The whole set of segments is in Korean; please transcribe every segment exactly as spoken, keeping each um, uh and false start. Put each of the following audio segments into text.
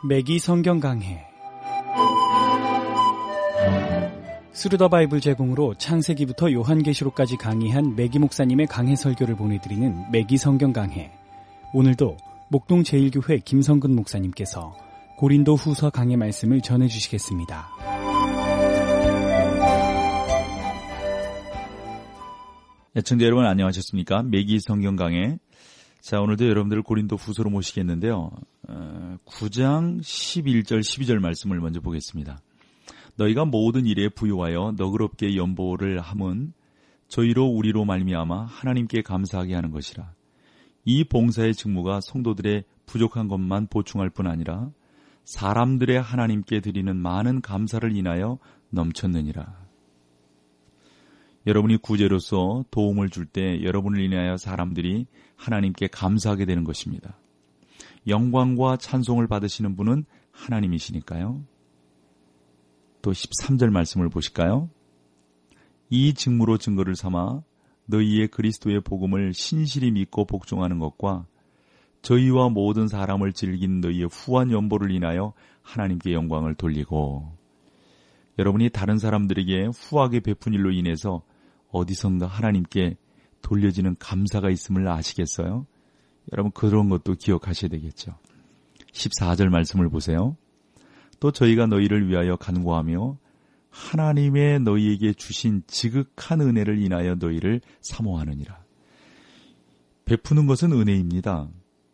매기 성경 강해. 스루더 바이블 제공으로 창세기부터 요한계시록까지 강의한 매기 목사님의 강해 설교를 보내드리는 매기 성경 강해. 오늘도 목동 제일교회 김성근 목사님께서 고린도 후서 강해 말씀을 전해주시겠습니다. 애청자 여러분 안녕하셨습니까? 매기 성경 강해. 자, 오늘도 여러분들을 고린도 후서로 모시겠는데요. 어, 구 장 십일 절 십이 절 말씀을 먼저 보겠습니다. 너희가 모든 일에 부유하여 너그럽게 연보를 함은 저희로 우리로 말미암아 하나님께 감사하게 하는 것이라. 이 봉사의 직무가 성도들의 부족한 것만 보충할 뿐 아니라 사람들의 하나님께 드리는 많은 감사를 인하여 넘쳤느니라. 여러분이 구제로서 도움을 줄 때 여러분을 인하여 사람들이 하나님께 감사하게 되는 것입니다. 영광과 찬송을 받으시는 분은 하나님이시니까요. 또 십삼 절 말씀을 보실까요? 이 직무로 증거를 삼아 너희의 그리스도의 복음을 신실히 믿고 복종하는 것과 저희와 모든 사람을 즐긴 너희의 후한 연보를 인하여 하나님께 영광을 돌리고. 여러분이 다른 사람들에게 후하게 베푼 일로 인해서 어디선가 하나님께 돌려지는 감사가 있음을 아시겠어요? 여러분 그런 것도 기억하셔야 되겠죠. 십사 절 말씀을 보세요. 또 저희가 너희를 위하여 간구하며 하나님의 너희에게 주신 지극한 은혜를 인하여 너희를 사모하느니라. 베푸는 것은 은혜입니다.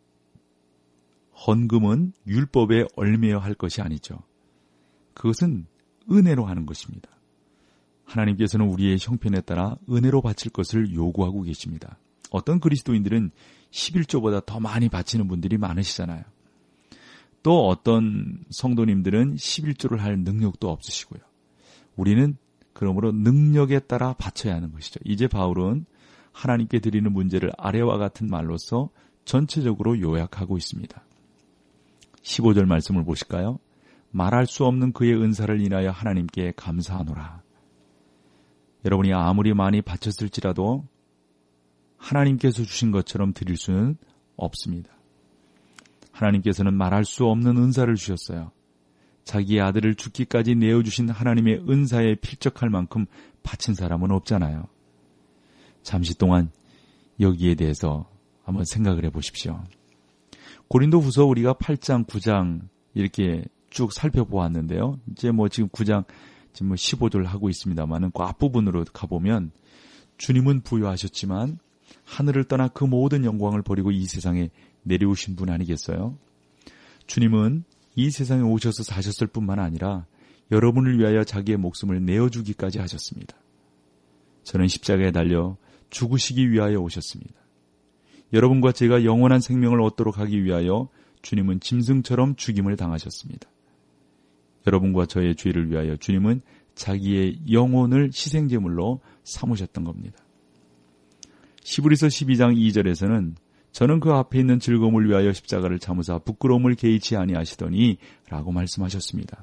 헌금은 율법에 얽매여 할 것이 아니죠. 그것은 은혜로 하는 것입니다. 하나님께서는 우리의 형편에 따라 은혜로 바칠 것을 요구하고 계십니다. 어떤 그리스도인들은 십일조보다 더 많이 바치는 분들이 많으시잖아요. 또 어떤 성도님들은 십일조를 할 능력도 없으시고요. 우리는 그러므로 능력에 따라 바쳐야 하는 것이죠. 이제 바울은 하나님께 드리는 문제를 아래와 같은 말로서 전체적으로 요약하고 있습니다. 십오 절 말씀을 보실까요? 말할 수 없는 그의 은사를 인하여 하나님께 감사하노라. 여러분이 아무리 많이 바쳤을지라도 하나님께서 주신 것처럼 드릴 수는 없습니다. 하나님께서는 말할 수 없는 은사를 주셨어요. 자기의 아들을 죽기까지 내어주신 하나님의 은사에 필적할 만큼 바친 사람은 없잖아요. 잠시 동안 여기에 대해서 한번 생각을 해보십시오. 고린도 후서 우리가 팔 장, 구 장 이렇게 쭉 살펴보았는데요. 이제 뭐 지금 구 장, 지금 뭐 십오 절 하고 있습니다만은 그 앞부분으로 가보면 주님은 부유하셨지만 하늘을 떠나 그 모든 영광을 버리고 이 세상에 내려오신 분 아니겠어요? 주님은 이 세상에 오셔서 사셨을 뿐만 아니라 여러분을 위하여 자기의 목숨을 내어주기까지 하셨습니다. 저는 십자가에 달려 죽으시기 위하여 오셨습니다. 여러분과 제가 영원한 생명을 얻도록 하기 위하여 주님은 짐승처럼 죽임을 당하셨습니다. 여러분과 저의 죄를 위하여 주님은 자기의 영혼을 희생제물로 삼으셨던 겁니다. 시브리서 십이 장 이 절에서는 저는 그 앞에 있는 즐거움을 위하여 십자가를 참으사 부끄러움을 개의치 아니하시더니 라고 말씀하셨습니다.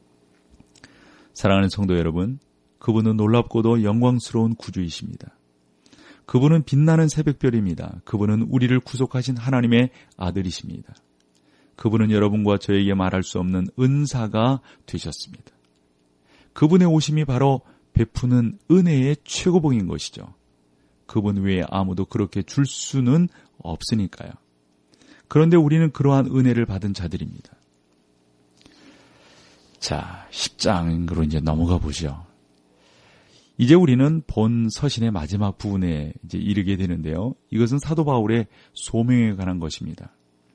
사랑하는 성도 여러분, 그분은 놀랍고도 영광스러운 구주이십니다. 그분은 빛나는 새벽별입니다. 그분은 우리를 구속하신 하나님의 아들이십니다. 그분은 여러분과 저에게 말할 수 없는 은사가 되셨습니다. 그분의 오심이 바로 베푸는 은혜의 최고봉인 것이죠. 그분 외에 아무도 그렇게 줄 수는 없으니까요. 그런데 우리는 그러한 은혜를 받은 자들입니다. 자, 십 장으로 이제 넘어가 보죠. 이제 우리는 본 서신의 마지막 부분에 이제 이르게 되는데요. 이것은 사도 바울의 소명에 관한 것입니다.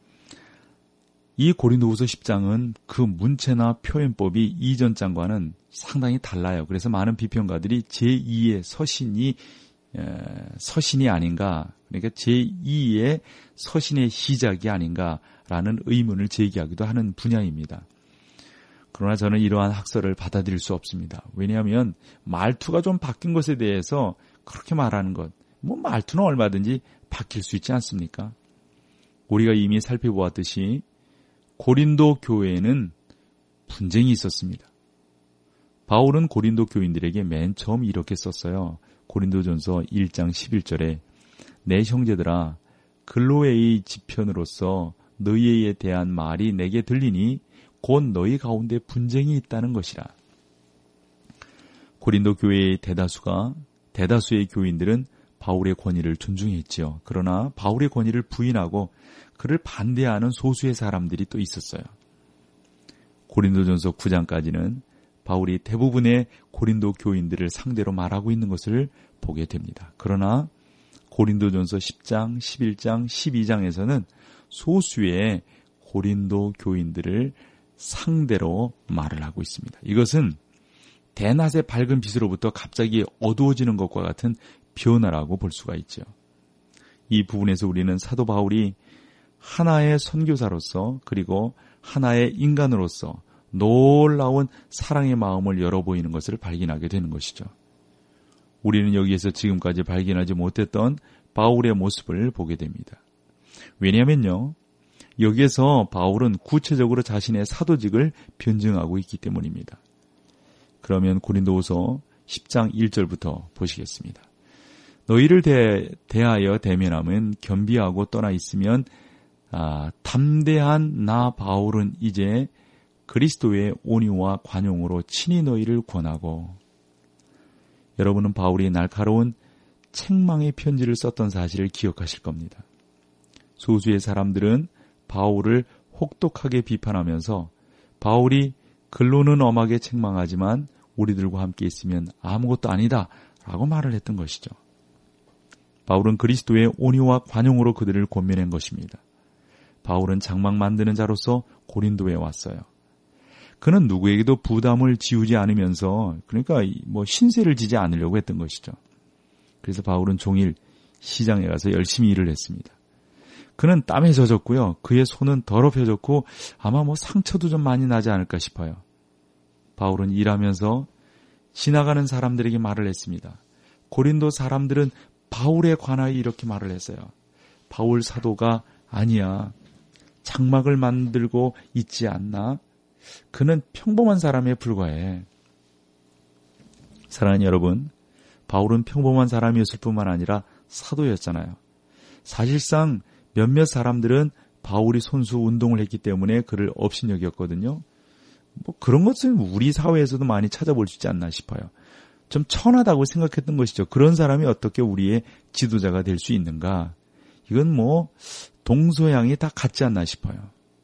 이 고린도후서 십 장은 그 문체나 표현법이 이전 장과는 상당히 달라요. 그래서 많은 비평가들이 제이의 서신이 서신이 아닌가, 그러니까 제이의 서신의 시작이 아닌가라는 의문을 제기하기도 하는 분야입니다. 그러나 저는 이러한 학설을 받아들일 수 없습니다. 왜냐하면 말투가 좀 바뀐 것에 대해서 그렇게 말하는 것, 뭐 말투는 얼마든지 바뀔 수 있지 않습니까? 우리가 이미 살펴보았듯이 고린도 교회에는 분쟁이 있었습니다. 바울은 고린도 교인들에게 맨 처음 이렇게 썼어요. 고린도전서 일 장 십일 절에 내 형제들아 글로에의 지편으로서 너희에 대한 말이 내게 들리니 곧 너희 가운데 분쟁이 있다는 것이라. 고린도 교회의 대다수가 대다수의 교인들은 바울의 권위를 존중했지요. 그러나 바울의 권위를 부인하고 그를 반대하는 소수의 사람들이 또 있었어요. 고린도전서 구 장까지는 바울이 대부분의 고린도 교인들을 상대로 말하고 있는 것을 보게 됩니다. 그러나 고린도전서 십 장, 십일 장, 십이 장에서는 소수의 고린도 교인들을 상대로 말을 하고 있습니다. 이것은 대낮의 밝은 빛으로부터 갑자기 어두워지는 것과 같은 변화라고 볼 수가 있죠. 이 부분에서 우리는 사도 바울이 하나의 선교사로서 그리고 하나의 인간으로서 놀라운 사랑의 마음을 열어 보이는 것을 발견하게 되는 것이죠. 우리는 여기에서 지금까지 발견하지 못했던 바울의 모습을 보게 됩니다. 왜냐하면요, 여기에서 바울은 구체적으로 자신의 사도직을 변증하고 있기 때문입니다. 그러면 고린도후서 십 장 일 절부터 보시겠습니다. 너희를 대, 대하여 대면함은 겸비하고 떠나 있으면 아, 담대한 나 바울은 이제 그리스도의 온유와 관용으로 친히 너희를 권하고. 여러분은 바울이 날카로운 책망의 편지를 썼던 사실을 기억하실 겁니다. 소수의 사람들은 바울을 혹독하게 비판하면서 바울이 글로는 엄하게 책망하지만 우리들과 함께 있으면 아무것도 아니다 라고 말을 했던 것이죠. 바울은 그리스도의 온유와 관용으로 그들을 권면한 것입니다. 바울은 장막 만드는 자로서 고린도에 왔어요. 그는 누구에게도 부담을 지우지 않으면서 그러니까 뭐 신세를 지지 않으려고 했던 것이죠. 그래서 바울은 종일 시장에 가서 열심히 일을 했습니다. 그는 땀에 젖었고요. 그의 손은 더럽혀졌고 아마 뭐 상처도 좀 많이 나지 않을까 싶어요. 바울은 일하면서 지나가는 사람들에게 말을 했습니다. 고린도 사람들은 바울에 관하여 이렇게 말을 했어요. 바울 사도가 아니야. 장막을 만들고 있지 않나? 그는 평범한 사람에 불과해. 사랑하는 여러분, 바울은 평범한 사람이었을 뿐만 아니라 사도였잖아요. 사실상 몇몇 사람들은 바울이 손수 운동을 했기 때문에 그를 업신여겼거든요. 뭐 그런 것은 우리 사회에서도 많이 찾아볼 수 있지 않나 싶어요. 좀 천하다고 생각했던 것이죠. 그런 사람이 어떻게 우리의 지도자가 될 수 있는가? 이건 뭐 동서양이 다 같지 않나 싶어요.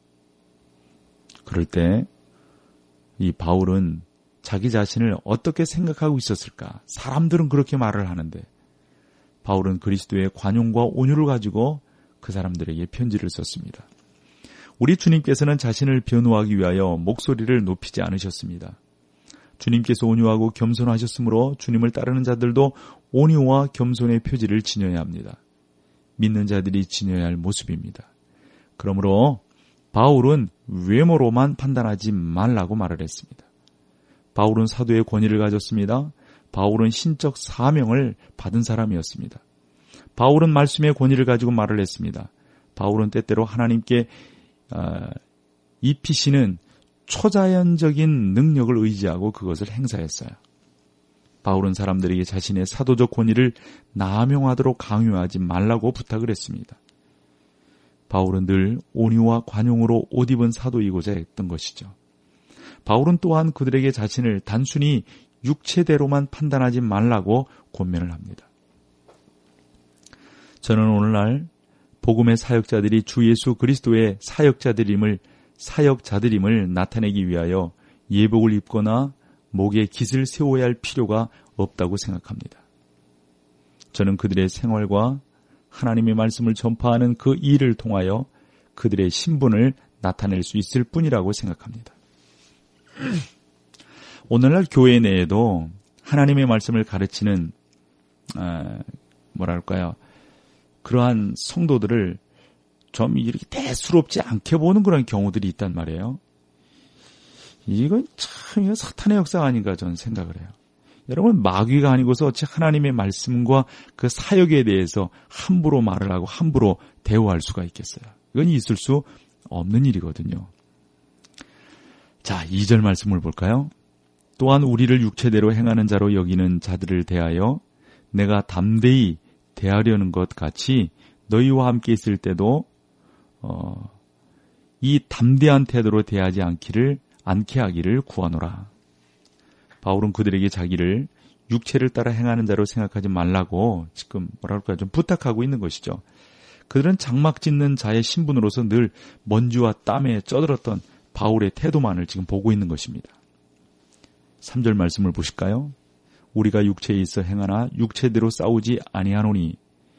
그럴 때 이 바울은 자기 자신을 어떻게 생각하고 있었을까? 사람들은 그렇게 말을 하는데 바울은 그리스도의 관용과 온유를 가지고 그 사람들에게 편지를 썼습니다. 우리 주님께서는 자신을 변호하기 위하여 목소리를 높이지 않으셨습니다. 주님께서 온유하고 겸손하셨으므로 주님을 따르는 자들도 온유와 겸손의 표지를 지녀야 합니다. 믿는 자들이 지녀야 할 모습입니다. 그러므로 바울은 외모로만 판단하지 말라고 말을 했습니다. 바울은 사도의 권위를 가졌습니다. 바울은 신적 사명을 받은 사람이었습니다. 바울은 말씀의 권위를 가지고 말을 했습니다. 바울은 때때로 하나님께 어, 입히시는 초자연적인 능력을 의지하고 그것을 행사했어요. 바울은 사람들에게 자신의 사도적 권위를 남용하도록 강요하지 말라고 부탁을 했습니다. 바울은 늘 온유와 관용으로 옷 입은 사도이고자 했던 것이죠. 바울은 또한 그들에게 자신을 단순히 육체대로만 판단하지 말라고 권면을 합니다. 저는 오늘날 복음의 사역자들이 주 예수 그리스도의 사역자들임을 사역자들임을 나타내기 위하여 예복을 입거나 목에 깃을 세워야 할 필요가 없다고 생각합니다. 저는 그들의 생활과 하나님의 말씀을 전파하는 그 일을 통하여 그들의 신분을 나타낼 수 있을 뿐이라고 생각합니다. 오늘날 교회 내에도 하나님의 말씀을 가르치는 아, 뭐랄까요? 그러한 성도들을 좀 이렇게 대수롭지 않게 보는 그런 경우들이 있단 말이에요. 이건 참 사탄의 역사가 아닌가 저는 생각을 해요. 여러분, 마귀가 아니고서 어찌 하나님의 말씀과 그 사역에 대해서 함부로 말을 하고 함부로 대우할 수가 있겠어요. 이건 있을 수 없는 일이거든요. 자, 이 절 말씀을 볼까요? 또한 우리를 육체대로 행하는 자로 여기는 자들을 대하여 내가 담대히 대하려는 것 같이 너희와 함께 있을 때도 어, 이 담대한 태도로 대하지 않기를 않게 하기를 구하노라. 바울은 그들에게 자기를 육체를 따라 행하는 자로 생각하지 말라고 지금 뭐랄까 좀 부탁하고 있는 것이죠. 그들은 장막 짓는 자의 신분으로서 늘 먼지와 땀에 쪄들었던 바울의 태도만을 지금 보고 있는 것입니다. 삼 절 말씀을 보실까요? 우리가 육체에 있어 행하나 육체대로 싸우지 아니하노니.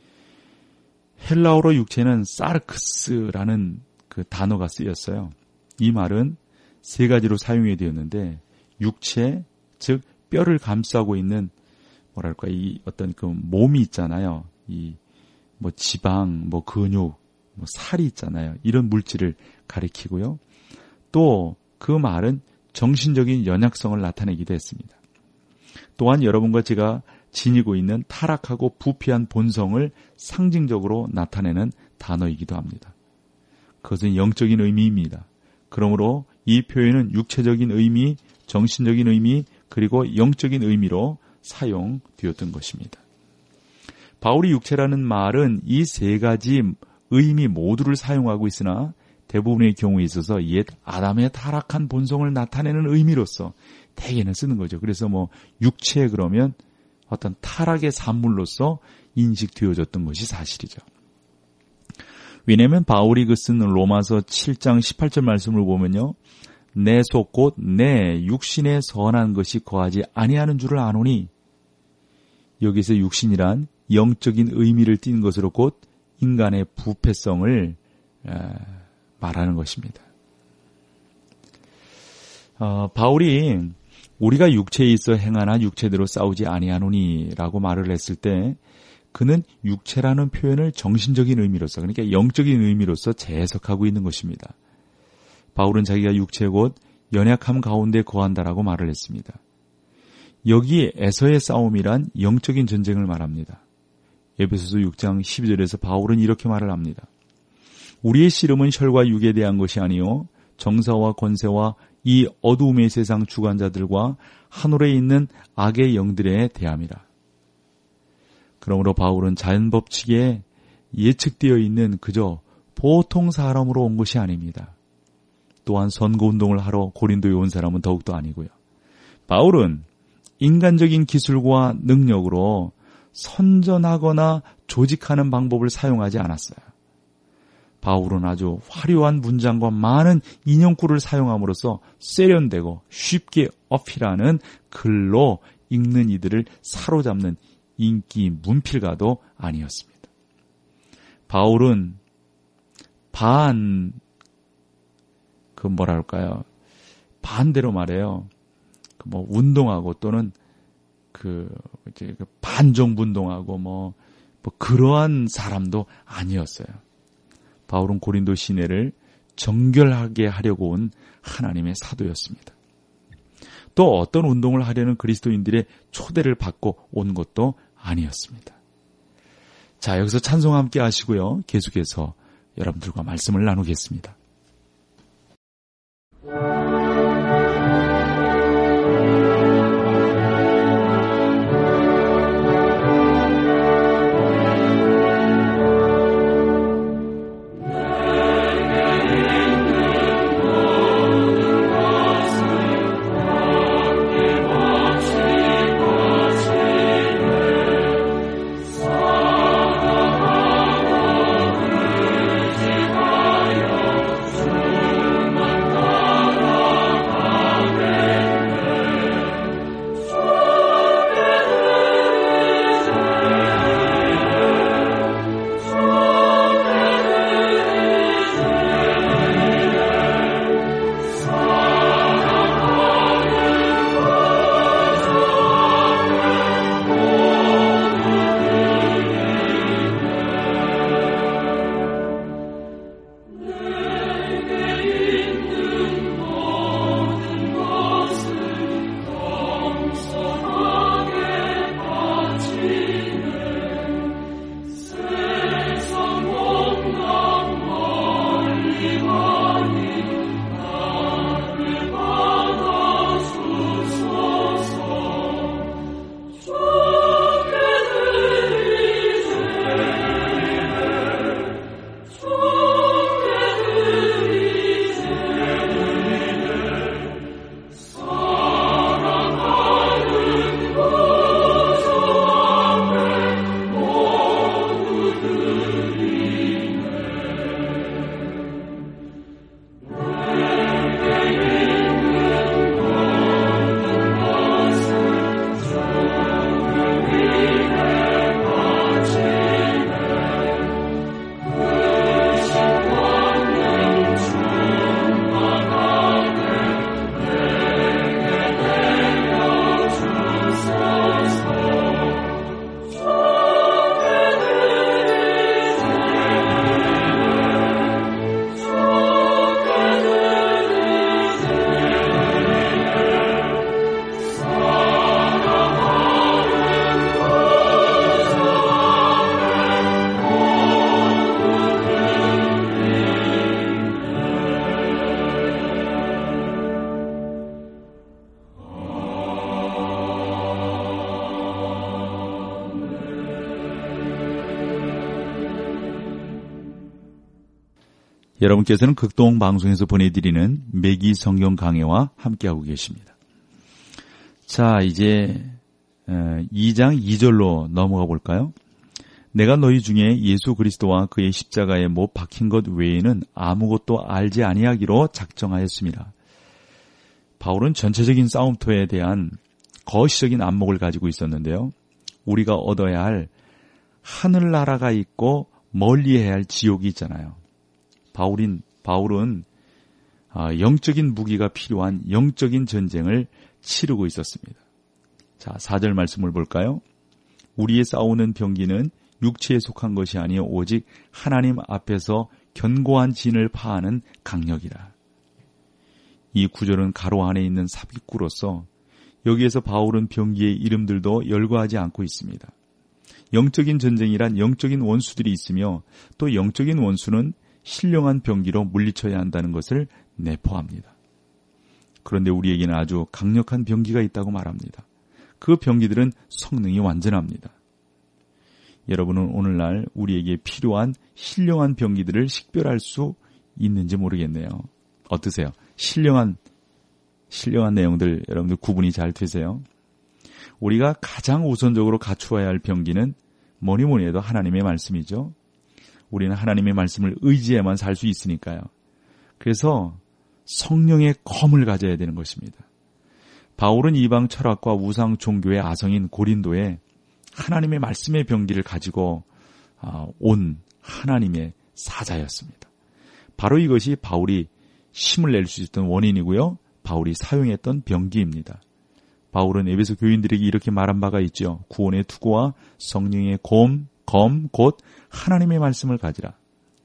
헬라어로 육체는 사르크스라는 그 단어가 쓰였어요. 이 말은 세 가지로 사용이 되었는데 육체, 즉 뼈를 감싸고 있는 뭐랄까 이 어떤 그 몸이 있잖아요. 이 뭐 지방, 뭐 근육, 뭐 살이 있잖아요. 이런 물질을 가리키고요. 또 그 말은 정신적인 연약성을 나타내기도 했습니다. 또한 여러분과 제가 지니고 있는 타락하고 부패한 본성을 상징적으로 나타내는 단어이기도 합니다. 그것은 영적인 의미입니다. 그러므로 이 표현은 육체적인 의미, 정신적인 의미, 그리고 영적인 의미로 사용되었던 것입니다. 바울이 육체라는 말은 이 세 가지 의미 모두를 사용하고 있으나 대부분의 경우에 있어서 옛 아담의 타락한 본성을 나타내는 의미로서 대개는 쓰는 거죠. 그래서 뭐 육체 그러면 어떤 타락의 산물로서 인식되어졌던 것이 사실이죠. 왜냐하면 바울이 그 쓴 로마서 칠 장 십팔 절 말씀을 보면요. 내 속 곧 내 육신에 선한 것이 거하지 아니하는 줄을 아노니. 여기서 육신이란 영적인 의미를 띤 것으로 곧 인간의 부패성을 말하는 것입니다. 어, 바울이 우리가 육체에 있어 행하나 육체대로 싸우지 아니하노니 라고 말을 했을 때 그는 육체라는 표현을 정신적인 의미로서, 그러니까 영적인 의미로서 재해석하고 있는 것입니다. 바울은 자기가 육체 곧 연약함 가운데 거한다라고 말을 했습니다. 여기에서의 싸움이란 영적인 전쟁을 말합니다. 에베소서 육 장 십이 절에서 바울은 이렇게 말을 합니다. 우리의 씨름은 혈과 육에 대한 것이 아니요 정사와 권세와 이 어두움의 세상 주관자들과 하늘에 있는 악의 영들에 대함이라. 그러므로 바울은 자연 법칙에 예측되어 있는 그저 보통 사람으로 온 것이 아닙니다. 또한 선거운동을 하러 고린도에 온 사람은 더욱더 아니고요. 바울은 인간적인 기술과 능력으로 선전하거나 조직하는 방법을 사용하지 않았어요. 바울은 아주 화려한 문장과 많은 인형구를 사용함으로써 세련되고 쉽게 어필하는 글로 읽는 이들을 사로잡는 인기 문필가도 아니었습니다. 바울은 반, 그 뭐랄까요, 반대로 말해요. 그 뭐 운동하고 또는 그 이제 반정분동하고 뭐, 뭐 그러한 사람도 아니었어요. 바울은 고린도 시내를 정결하게 하려고 온 하나님의 사도였습니다. 또 어떤 운동을 하려는 그리스도인들의 초대를 받고 온 것도 아니었습니다. 자, 여기서 찬송 함께 하시고요. 계속해서 여러분들과 말씀을 나누겠습니다. Oh 여러분께서는 극동 방송에서 보내드리는 매기 성경 강해와 함께하고 계십니다. 자, 이제 이 장 이 절로 넘어가 볼까요? 내가 너희 중에 예수 그리스도와 그의 십자가에 못 박힌 것 외에는 아무것도 알지 아니하기로 작정하였습니다. 바울은 전체적인 싸움터에 대한 거시적인 안목을 가지고 있었는데요. 우리가 얻어야 할 하늘나라가 있고 멀리해야 할 지옥이 있잖아요. 바울인, 바울은 영적인 무기가 필요한 영적인 전쟁을 치르고 있었습니다. 자, 사 절 말씀을 볼까요? 우리의 싸우는 병기는 육체에 속한 것이 아니요 오직 하나님 앞에서 견고한 진을 파하는 강력이라. 이 구절은 가로 안에 있는 삽입구로서 여기에서 바울은 병기의 이름들도 열거하지 않고 있습니다. 영적인 전쟁이란 영적인 원수들이 있으며 또 영적인 원수는 신령한 병기로 물리쳐야 한다는 것을 내포합니다. 그런데 우리에게는 아주 강력한 병기가 있다고 말합니다. 그 병기들은 성능이 완전합니다. 여러분은 오늘날 우리에게 필요한 신령한 병기들을 식별할 수 있는지 모르겠네요. 어떠세요? 신령한 신령한 내용들 여러분들 구분이 잘 되세요? 우리가 가장 우선적으로 갖추어야 할 병기는 뭐니 뭐니 해도 하나님의 말씀이죠. 우리는 하나님의 말씀을 의지해만 살 수 있으니까요. 그래서 성령의 검을 가져야 되는 것입니다. 바울은 이방 철학과 우상 종교의 아성인 고린도에 하나님의 말씀의 병기를 가지고 온 하나님의 사자였습니다. 바로 이것이 바울이 힘을 낼 수 있었던 원인이고요. 바울이 사용했던 병기입니다. 바울은 에베소 교인들에게 이렇게 말한 바가 있죠. 구원의 투구와 성령의 검, 검, 곧 하나님의 말씀을 가지라.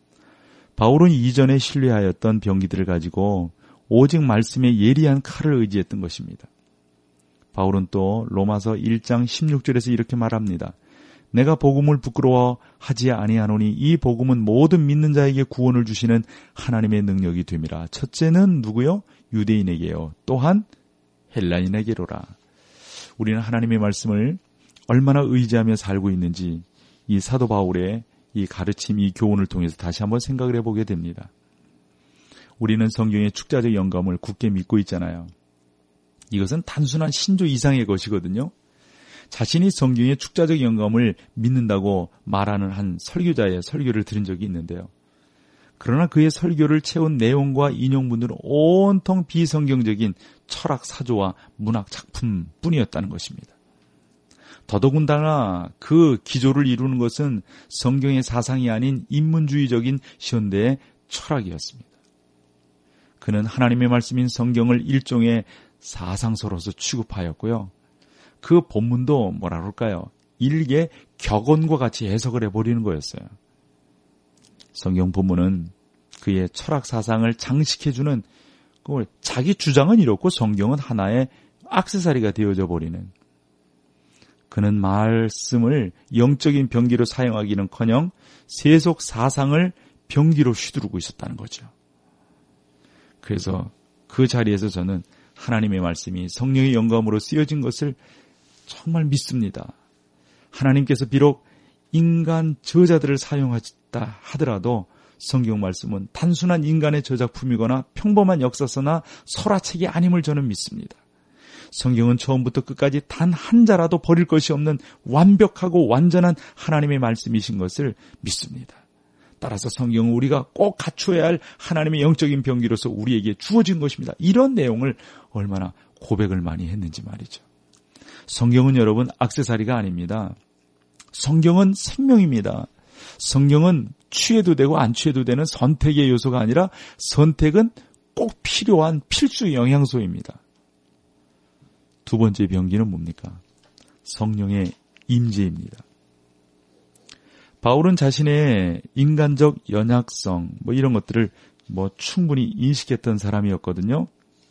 바울은 이전에 신뢰하였던 병기들을 가지고 오직 말씀의 예리한 칼을 의지했던 것입니다. 바울은 또 로마서 일 장 십육 절에서 이렇게 말합니다. 내가 복음을 부끄러워하지 아니하노니 이 복음은 모든 믿는 자에게 구원을 주시는 하나님의 능력이 됨이라. 첫째는 누구요? 유대인에게요. 또한 헬라인에게로라. 우리는 하나님의 말씀을 얼마나 의지하며 살고 있는지 이 사도 바울의 이 가르침, 이 교훈을 통해서 다시 한번 생각을 해보게 됩니다. 우리는 성경의 축자적 영감을 굳게 믿고 있잖아요. 이것은 단순한 신조 이상의 것이거든요. 자신이 성경의 축자적 영감을 믿는다고 말하는 한 설교자의 설교를 들은 적이 있는데요. 그러나 그의 설교를 채운 내용과 인용문들은 온통 비성경적인 철학 사조와 문학 작품뿐이었다는 것입니다. 더더군다나 그 기조를 이루는 것은 성경의 사상이 아닌 인문주의적인 현대의 철학이었습니다. 그는 하나님의 말씀인 성경을 일종의 사상서로서 취급하였고요. 그 본문도 뭐라 그럴까요? 일개 격언과 같이 해석을 해버리는 거였어요. 성경 본문은 그의 철학 사상을 장식해주는, 자기 주장은 이렇고 성경은 하나의 액세서리가 되어져 버리는. 그는 말씀을 영적인 병기로 사용하기는커녕 세속 사상을 병기로 휘두르고 있었다는 거죠. 그래서 그 자리에서 저는 하나님의 말씀이 성령의 영감으로 쓰여진 것을 정말 믿습니다. 하나님께서 비록 인간 저자들을 사용하셨다 하더라도 성경 말씀은 단순한 인간의 저작품이거나 평범한 역사서나 설화책이 아님을 저는 믿습니다. 성경은 처음부터 끝까지 단 한 자라도 버릴 것이 없는 완벽하고 완전한 하나님의 말씀이신 것을 믿습니다. 따라서 성경은 우리가 꼭 갖춰야 할 하나님의 영적인 병기로서 우리에게 주어진 것입니다. 이런 내용을 얼마나 고백을 많이 했는지 말이죠. 성경은 여러분 액세서리가 아닙니다. 성경은 생명입니다. 성경은 취해도 되고 안 취해도 되는 선택의 요소가 아니라 선택은 꼭 필요한 필수 영양소입니다. 두 번째 병기는 뭡니까? 성령의 임재입니다. 바울은 자신의 인간적 연약성 뭐 이런 것들을 뭐 충분히 인식했던 사람이었거든요.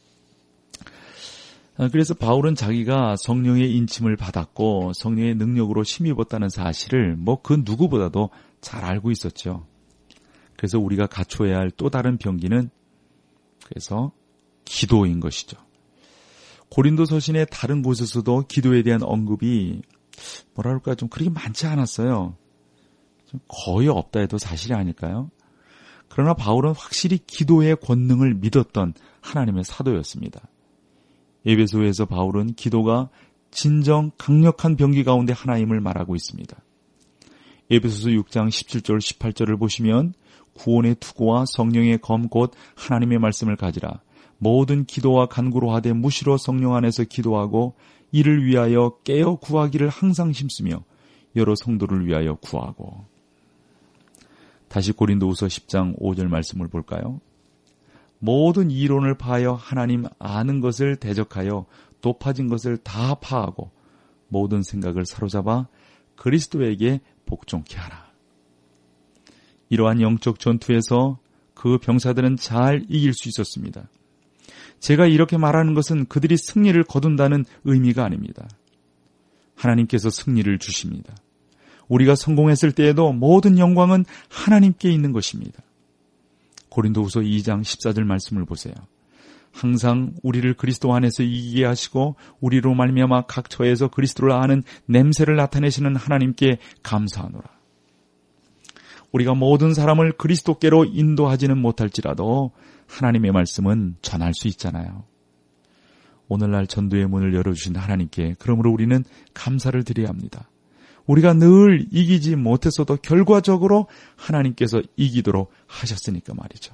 그래서 바울은 자기가 성령의 인침을 받았고 성령의 능력으로 힘입었다는 사실을 뭐 그 누구보다도 잘 알고 있었죠. 그래서 우리가 갖춰야 할 또 다른 병기는 그래서 기도인 것이죠. 고린도 서신의 다른 곳에서도 기도에 대한 언급이 뭐랄까 좀 그렇게 많지 않았어요. 좀 거의 없다 해도 사실이 아닐까요? 그러나 바울은 확실히 기도의 권능을 믿었던 하나님의 사도였습니다. 에베소에서 바울은 기도가 진정 강력한 병기 가운데 하나임을 말하고 있습니다. 에베소서 육 장 십칠 절 십팔 절을 보시면 구원의 투구와 성령의 검 곧 하나님의 말씀을 가지라. 모든 기도와 간구로 하되 무시로 성령 안에서 기도하고 이를 위하여 깨어 구하기를 항상 힘쓰며 여러 성도를 위하여 구하고. 다시 고린도후서 십 장 오 절 말씀을 볼까요? 모든 이론을 파하여 하나님 아는 것을 대적하여 높아진 것을 다 파하고 모든 생각을 사로잡아 그리스도에게 복종케 하라. 이러한 영적 전투에서 그 병사들은 잘 이길 수 있었습니다. 제가 이렇게 말하는 것은 그들이 승리를 거둔다는 의미가 아닙니다. 하나님께서 승리를 주십니다. 우리가 성공했을 때에도 모든 영광은 하나님께 있는 것입니다. 고린도후서 이 장 십사 절 말씀을 보세요. 항상 우리를 그리스도 안에서 이기게 하시고 우리로 말미암아 각 처에서 그리스도를 아는 냄새를 나타내시는 하나님께 감사하노라. 우리가 모든 사람을 그리스도께로 인도하지는 못할지라도 하나님의 말씀은 전할 수 있잖아요. 오늘날 전도의 문을 열어주신 하나님께 그러므로 우리는 감사를 드려야 합니다. 우리가 늘 이기지 못했어도 결과적으로 하나님께서 이기도록 하셨으니까 말이죠.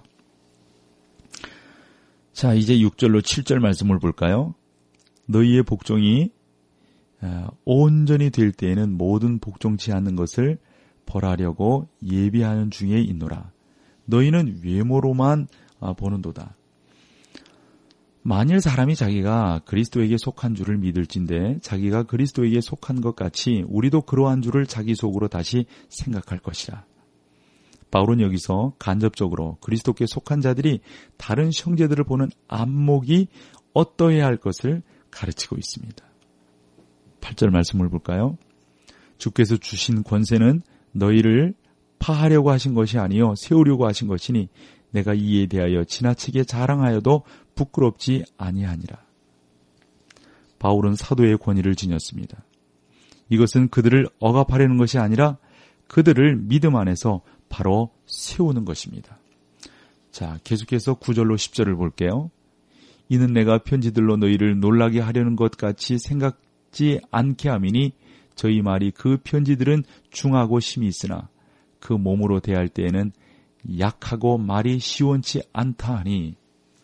자, 이제 육 절로 칠 절 말씀을 볼까요? 너희의 복종이 온전히 될 때에는 모든 복종치 않는 것을 벌하려고 예비하는 중에 있노라. 너희는 외모로만 보는도다. 만일 사람이 자기가 그리스도에게 속한 줄을 믿을진데 자기가 그리스도에게 속한 것 같이 우리도 그러한 줄을 자기 속으로 다시 생각할 것이라. 바울은 여기서 간접적으로 그리스도께 속한 자들이 다른 형제들을 보는 안목이 어떠해야 할 것을 가르치고 있습니다. 팔 절 말씀을 볼까요? 주께서 주신 권세는 너희를 파하려고 하신 것이 아니요 세우려고 하신 것이니 내가 이에 대하여 지나치게 자랑하여도 부끄럽지 아니하니라. 바울은 사도의 권위를 지녔습니다. 이것은 그들을 억압하려는 것이 아니라 그들을 믿음 안에서 바로 세우는 것입니다. 자, 계속해서 구 절로 십 절을 볼게요. 이는 내가 편지들로 너희를 놀라게 하려는 것 같이 생각지 않게 함이니 저희 말이 그 편지들은 중하고 심이 있으나 그 몸으로 대할 때에는 약하고 말이 시원치 않다 하니.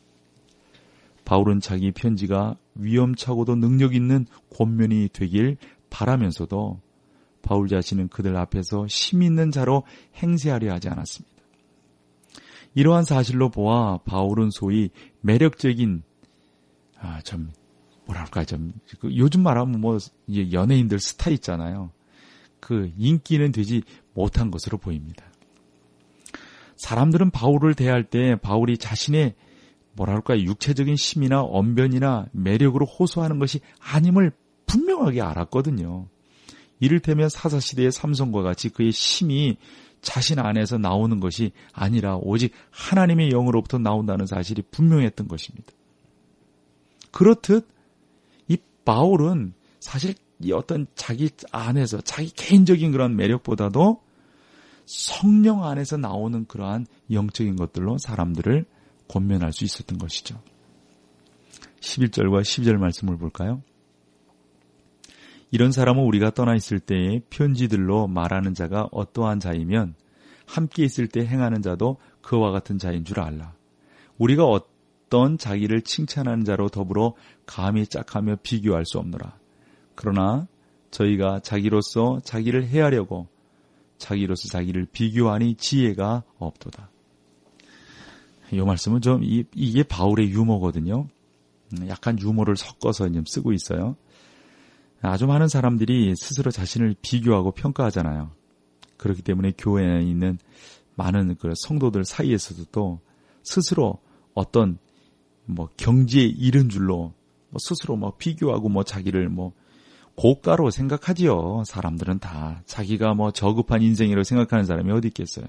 바울은 자기 편지가 위험차고도 능력 있는 권면이 되길 바라면서도 바울 자신은 그들 앞에서 힘 있는 자로 행세하려 하지 않았습니다. 이러한 사실로 보아 바울은 소위 매력적인 아, 좀 뭐랄까 좀 요즘 말하면 뭐 연예인들 스타 있잖아요. 그 인기는 되지 못한 것으로 보입니다. 사람들은 바울을 대할 때 바울이 자신의 뭐랄까 육체적인 힘이나 언변이나 매력으로 호소하는 것이 아님을 분명하게 알았거든요. 이를테면 사사시대의 삼손과 같이 그의 힘이 자신 안에서 나오는 것이 아니라 오직 하나님의 영으로부터 나온다는 사실이 분명했던 것입니다. 그렇듯 이 바울은 사실 이 어떤 자기 안에서 자기 개인적인 그런 매력보다도 성령 안에서 나오는 그러한 영적인 것들로 사람들을 권면할 수 있었던 것이죠. 십일 절과 십이 절 말씀을 볼까요? 이런 사람은 우리가 떠나 있을 때에 편지들로 말하는 자가 어떠한 자이면 함께 있을 때 행하는 자도 그와 같은 자인 줄 알라. 우리가 어떤 자기를 칭찬하는 자로 더불어 감히 짝하며 비교할 수 없노라. 그러나 저희가 자기로서 자기를 해하려고 자기로서 자기를 비교하니 지혜가 없도다. 이 말씀은 좀 이, 이게 바울의 유머거든요. 약간 유머를 섞어서 좀 쓰고 있어요. 아주 많은 사람들이 스스로 자신을 비교하고 평가하잖아요. 그렇기 때문에 교회에 있는 많은 그 성도들 사이에서도 또 스스로 어떤 뭐 경지에 이른 줄로 뭐 스스로 뭐 비교하고 뭐 자기를 뭐 고가로 생각하지요. 사람들은 다 자기가 뭐 저급한 인생이라고 생각하는 사람이 어디 있겠어요.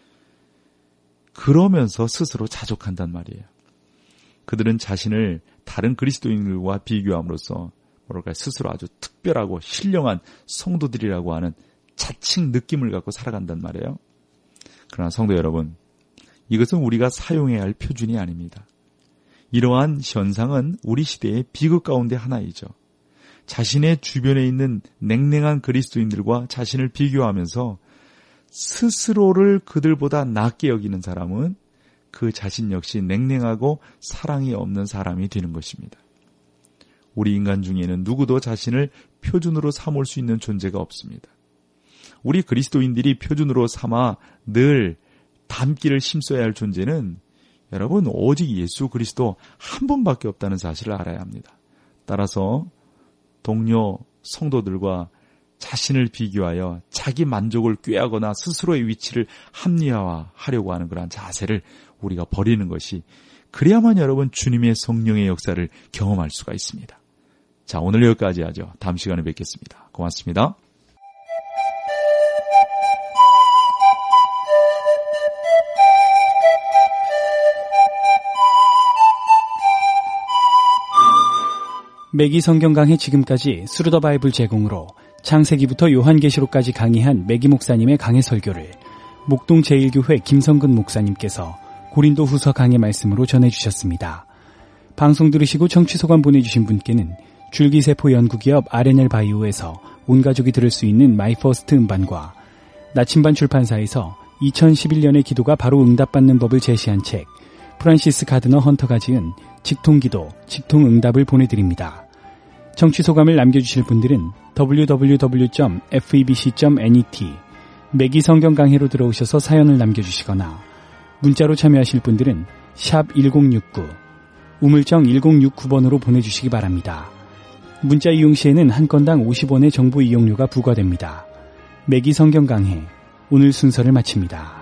그러면서 스스로 자족한단 말이에요. 그들은 자신을 다른 그리스도인들과 비교함으로써 뭐랄까 스스로 아주 특별하고 신령한 성도들이라고 하는 자칭 느낌을 갖고 살아간단 말이에요. 그러나 성도 여러분, 이것은 우리가 사용해야 할 표준이 아닙니다. 이러한 현상은 우리 시대의 비극 가운데 하나이죠. 자신의 주변에 있는 냉랭한 그리스도인들과 자신을 비교하면서 스스로를 그들보다 낮게 여기는 사람은 그 자신 역시 냉랭하고 사랑이 없는 사람이 되는 것입니다. 우리 인간 중에는 누구도 자신을 표준으로 삼을 수 있는 존재가 없습니다. 우리 그리스도인들이 표준으로 삼아 늘 닮기를 힘써야 할 존재는 여러분 오직 예수 그리스도 한 분밖에 없다는 사실을 알아야 합니다. 따라서 동료 성도들과 자신을 비교하여 자기 만족을 꾀하거나 스스로의 위치를 합리화하려고 하는 그러한 자세를 우리가 버리는 것이, 그래야만 여러분 주님의 성령의 역사를 경험할 수가 있습니다. 자, 오늘 여기까지 하죠. 다음 시간에 뵙겠습니다. 고맙습니다. 매기 성경 강해 지금까지 스루더 바이블 제공으로 창세기부터 요한계시록까지 강의한 매기 목사님의 강해 설교를 목동 제일교회 김성근 목사님께서 고린도 후서 강해 말씀으로 전해주셨습니다. 방송 들으시고 청취소감 보내주신 분께는 줄기세포 연구기업 알엔엘 바이오에서 온가족이 들을 수 있는 마이퍼스트 음반과 나침반 출판사에서 이천십일 년의 기도가 바로 응답받는 법을 제시한 책 프란시스 가드너 헌터가 지은 직통기도, 직통응답을 보내드립니다. 청취소감을 남겨주실 분들은 더블유 더블유 더블유 점 에프이비씨 점 net 매기 성경 강해로 들어오셔서 사연을 남겨주시거나 문자로 참여하실 분들은 샵 일공육구 우물정 일공육구 번으로 보내주시기 바랍니다. 문자 이용 시에는 한 건당 오십 원의 정보 이용료가 부과됩니다. 매기 성경 강해 오늘 순서를 마칩니다.